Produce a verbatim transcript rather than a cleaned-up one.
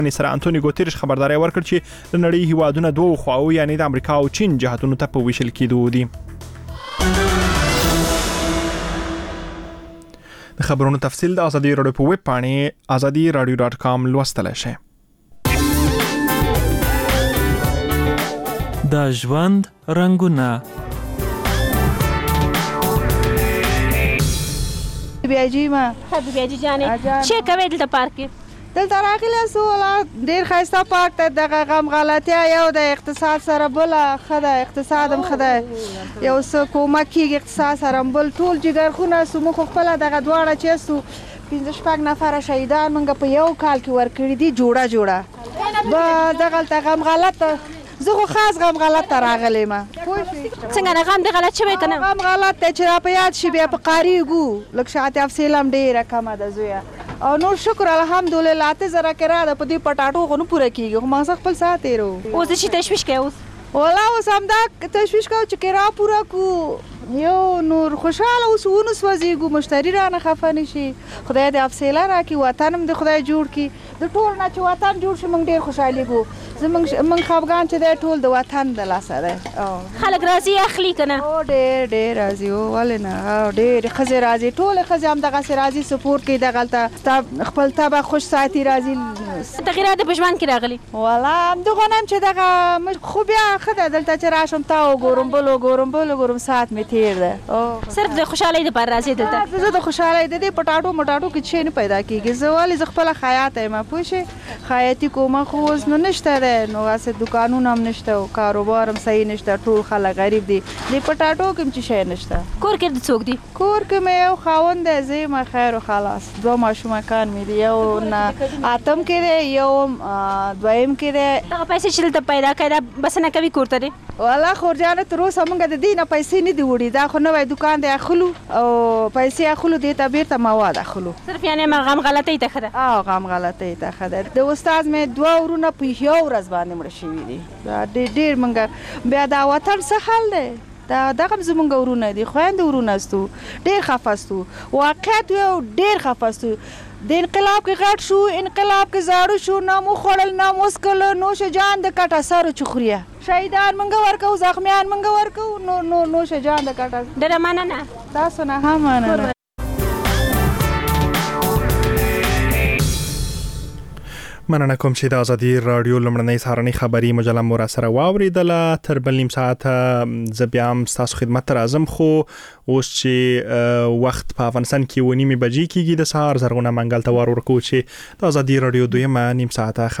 سره انټونی ګوتریش خبرداري ورکړ چې د نړۍ هیوادونه دوه خواو یعنی د امریکا او چین جهاتونو ته په ویشل کېدو دي. د خبرونو تفصیل د ازادي راډیو په ویب پاڼې ازادي راډیو ډاټ کام لوستلی شئ. د ژوند رنګونه بیا جی ما بیا جی جانې چې کوي دلته پارک کې دلته راغلی سو ولا ډیر ښایسته پارک ته دغه غم غلطیا یو د اقتصاد سره بله ښه ده اقتصاد هم ښه ده یو څه کومک کېږي اقتصاد سره هم بل ټول جګرخونه سو موږ خو خپله دغه دواړه چې سو پنځه شپږ نفره شهیدان موږ په یو کال کې ورکړي دي جوړه جوړه به دغلته غم غلطه زه خو خاص غم غلط ته راغلی ما څنګه نه غم دې غلط شوی که نه غم غلط دی چې را په یاد شي بیا په قاریږو لږ شاعت افصیل هم ډېره کمه ده زویه او نور شکر الحمدلله اته زره کې را ده په دې پټاټو خو نه پوره کېږي خو مقصد خپل ساعت تېرو اوس د شي تشویش کوي اوس والا اوس همدا تشویش کوو چې کرا پوره کو یو نور خوشحاله اوس ونو سوځېږو مشتري رانه خفه نه شي خدای دې افصیله راکړي وطن هم دې خدای جوړ کړي د ټول نه چې وطن جوړ شي موږ ډېر خوشحالېږو زموږ موږ خفګان چې دی ټول د وطن د لاسه دی خلک راځي اخلي که نه ډېر ډېر راځي ولې نه ډېرې ښځې راځي ټولې ښځې همدغسې راځي سپورټ کوي دغلته خپل طبع خوش ساتي راځي تغیرات په ژوند کې راغلي والا همدغه نه یم چې دغه خو بیا ښه ده دلته چې راشم تا وګورم بل وګورم بل وګورم ساعت مې تېر ده صرف د خوشحالۍ دپاره راځي دلته زه د خوشحالۍ د دې پټاټو مټاټو کې شی نه پیدا کېږي زه ولې زه خپله خیاطه یم پوه شې خیاطي کومه خو اوس نو نشته دی نو هسې دوکانونه هم نشته او کاروبار هم صحیح نشته ټول خلک غریب دي دې پټاټو کې هم چې شی نشته کور کې څوک دي کور کې مې یو خاوند دی زه یم خیر و خلاص دوه ماشومکان مې دي یو نه اتم کې دی یو دویم کې دی دغه پیسې چې دلته پیدا کړې دا بسنه کوي کور ته دی والا خورجانه تر اوسه موږ د دې نه پیسې نه دي وړي دا خو نوی دوکان دی اخلو او پیسې اخلو دې ته بیرته مواد اخلو صرف یعنې غم غلطۍ ته ښه ده او غم غلطۍ ته ښه ده د استاد مې دوه ورونه په یو ورځ باندې مړه شوي دي دا ډېر ډېر موږ بیا دا وطن څه حال دی دا دغه هم زموږ ورونه دي خویندې ورونه ستو ډېر خفه ستو واقعیت یو ډېر خفه ستو د انقلاب کې غټ شو انقلاب کې زاړه شو نه مو خوړل نه مو څکل نوش جان د کټه سرو چې خوریه شهیدان موږ ورکوو زخمیان موږ ورکوو نو نو نوش جان د کټه ډېره مننه تاسو نه هم مننه مننه کوم چې د ازادي راډیو لمړنۍ سهارنۍ خبري مجله مو راسره واورېدله تر بل نیم ساعته زه بیا هم ستاسو خدمت ته راځم خو اوس چې وخت په افغانستان کې اوه نیمې بجې کېږي د سهار زرغونه منګل ته وار ورکوو چې د ازادي راډیو دویمه نیم ساعته